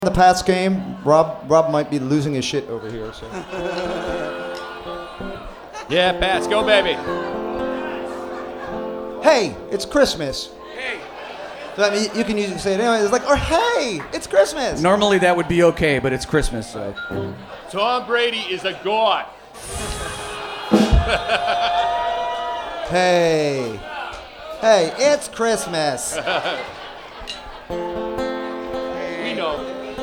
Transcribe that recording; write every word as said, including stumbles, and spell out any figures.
The Pats game, Rob Rob might be losing his shit over here. So. Yeah, Pats, go baby. Hey, it's Christmas. Hey. So I mean, you can usually say it anyway. It's like, or hey, it's Christmas. Normally that would be okay, but it's Christmas, so. Tom Brady is a god. Hey, hey, it's Christmas.